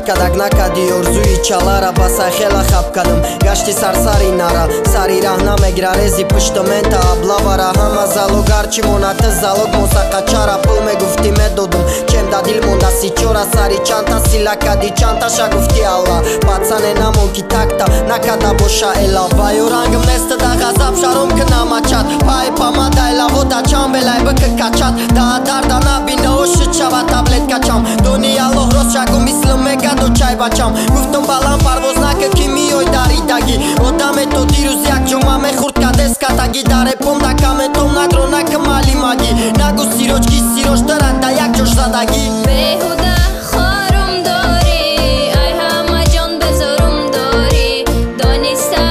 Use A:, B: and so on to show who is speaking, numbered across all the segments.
A: кадак накади орзуи чалара ба сайхела хаб кадам гашти сарсари нара сари раҳна мегирарези пуштамента аблавара ҳама залог ҳарчи моната залог мосақачара пул мегуфти медодум чем да дил монда сичора сари чанта силакади чанташа гуфти алла пацане намон ки такта накада боша эла ваю рангам неста да ғазаб шаром ки намачад пай памадай лавода чамбелай бика качад да дарда набина оши чава таблет качам дони аллоҳ рост шагу мислам мегаду чай бачам гуфтам балам парвоз нака ки миёй даридаги одаме то дирӯз як ҷома мехӯрд кадескатаги даре помда каментом надро нака малимаги нагу сироҷ ки сироҷ дорад да як ҷош задагӣ
B: беҳуда хорум дорӣ ай ҳама ҷон безорум дорӣ дониста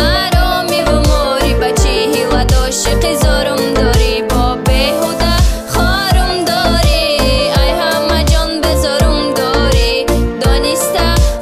B: ҳароми ва мори ба чӣ ҳила дошиқи зорум дорӣ бо беҳуда хорум дорӣ ай ҳама ҷон безорум дорӣ дониста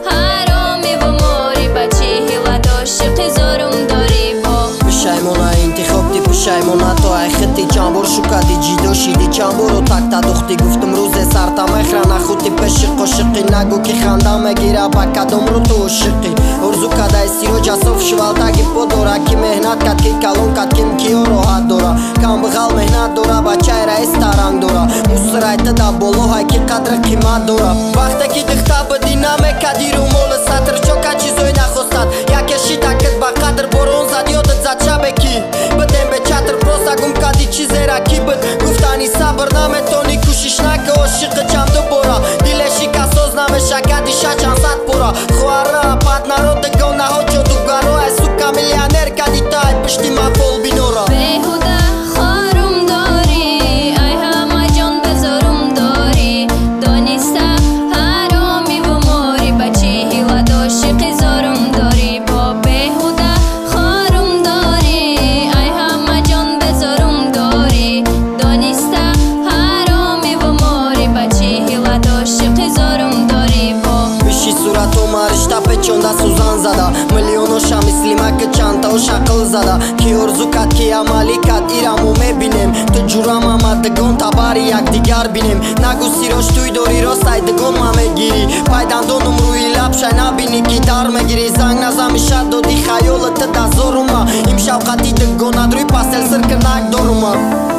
B: ҳароми ва мори ба чӣ ҳила дошиқи зорум дорӣ бо
A: пушаймона интихобди пушаймона то ай хити чандбор шукади ҷидо шиди чандборо такта духти гуфтам рӯзе сарта мехра нахути пеши қошиқи нагу ки ханда мегира ба кадомро ту ошиқи орзу кадай сироҷа соф шивалтаги подора ки меҳнат кад ки калон кад ким киё роҳат дора камбағал меҳнат дора ба чайра эста ранг дора мусрайта да боло ҳай ки қадри қимат дора вақте ки дихта биди намекади румоли сатр чока чизои нахостад яке шитакит ба қадр борон зад ёдат зад шабе ки бидем бе чатр просто гум кади чи зераки бид гуфтани сабр наметони кӯшиш нака ошиқи чанду бора диле шикасоз намеша кади шачан сад пора хуара пад народигон наҳо ҷодугаро ай сука миллионер кади тай пишти мафол бинора
B: беҳуда хорум дорӣ ай ҳама ҷон безорум дорӣ дониста ҳароми ва мори ба чӣ ҳила дошиқи зорум дорӣ бо беҳуда хорум дорӣ ай ҳама ҷон безорум дорӣ дониста ҳароми ва мори ба чӣ ҳила дошиқи зорум дорӣ бо
A: пиши суратома ришта печонда сӯзан зада миллионоша мисли маки чантао шақл зада ки орзу кад ки амалӣ кад ирамо мебинем ту ҷурам амадигон табари якдигар бинем нагу сироҷ туй дорӣ рост ай дигон ма мегирӣ пайдандонум рӯи лабшай набинӣ ки дар мегирӣ занг назамиша доди хаёлати дазорума имшаб қати дигонад рӯи пастел сир кирнак дорума